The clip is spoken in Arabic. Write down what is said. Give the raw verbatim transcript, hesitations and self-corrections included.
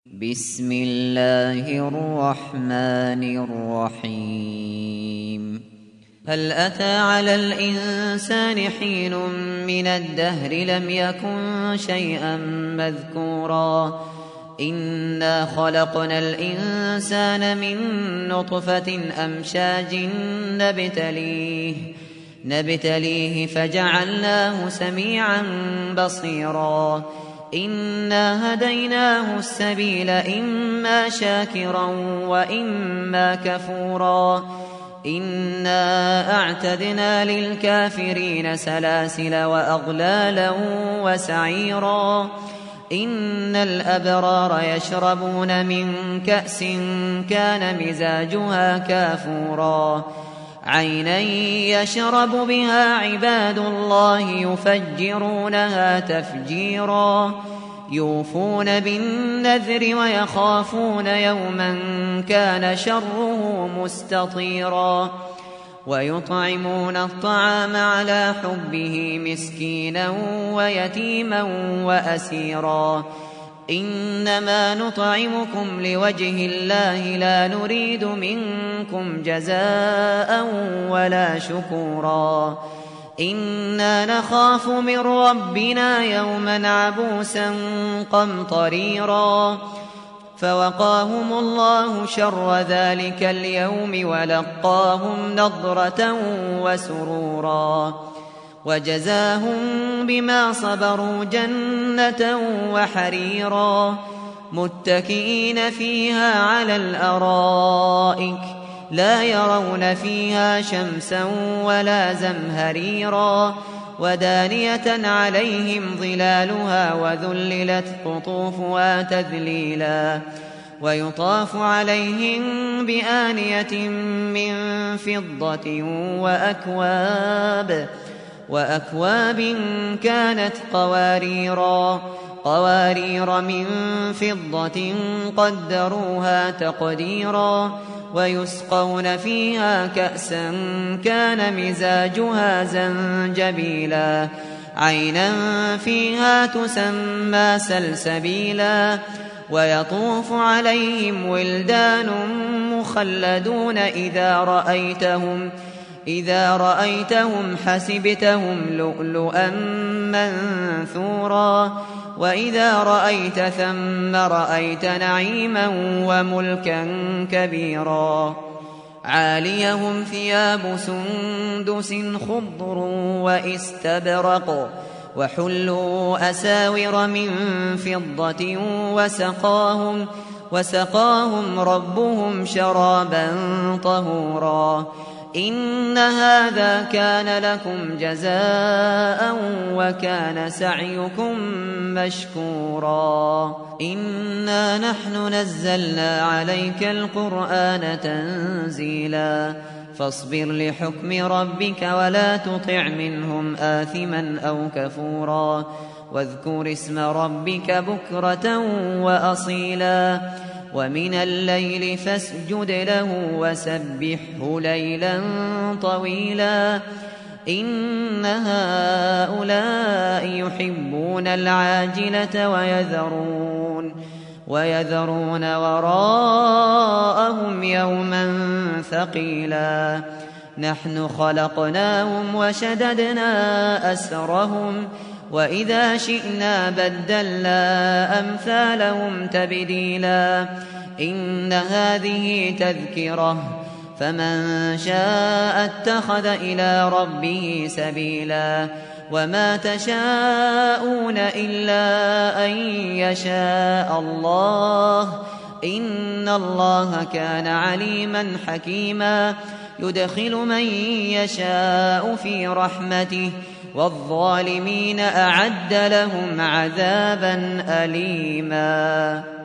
بسم الله الرحمن الرحيم هل أتى على الإنسان حين من الدهر لم يكن شيئا مذكورا إنا خلقنا الإنسان من نطفة أمشاج نبتليه نبتليه فجعلناه سميعا بصيرا إنا هديناه السبيل إما شاكرا وإما كفورا إنا أعتدنا للكافرين سلاسل وأغلالا وسعيرا إن الأبرار يشربون من كأس كان مزاجها كافورا عينا يشرب بها عباد الله يفجرونها تفجيرا يوفون بالنذر ويخافون يوما كان شره مستطيرا ويطعمون الطعام على حبه مسكينا ويتيما وأسيرا إنما نطعمكم لوجه الله لا نريد منكم جزاء ولا شكورا إنا نخاف من ربنا يوما عبوسا قمطريرا فوقاهم الله شر ذلك اليوم ولقاهم نضرة وسرورا وجزاهم بما صبروا جنة وحريرا متكئين فيها على الأرائك لا يرون فيها شمسا ولا زمهريرا ودانية عليهم ظلالها وذللت قطوفها تذليلا ويطاف عليهم بآنية من فضة وأكواب وأكواب كانت قواريرا قوارير من فضة قدروها تقديرا ويسقون فيها كأسا كان مزاجها زنجبيلا عينا فيها تسمى سلسبيلا ويطوف عليهم ولدان مخلدون إذا رأيتهم إذا رأيتهم حسبتهم لؤلؤا منثورا وإذا رأيت ثم رأيت نعيما وملكا كبيرا عاليهم ثياب سندس خضر وإستبرق وحلوا أساور من فضة وسقاهم وسقاهم ربهم شرابا طهورا إن هذا كان لكم جزاء وكان سعيكم مشكورا إنا نحن نزلنا عليك القرآن تنزيلا فاصبر لحكم ربك ولا تطع منهم آثما أو كفورا واذكر اسم ربك بكرة وأصيلا ومن الليل فاسجد له وسبحه ليلا طويلا إن هؤلاء يحبون العاجلة ويذرون ويذرون وراءهم يوما ثقيلا نحن خلقناهم وشددنا أسرهم وإذا شئنا بدلنا أمثالهم تبديلا إن هذه تذكرة فمن شاء اتخذ إلى ربه سبيلا وما تشاءون إلا أن يشاء الله إن الله كان عليما حكيما يدخل من يشاء في رحمته والظالمين أعد لهم عذابا أليما.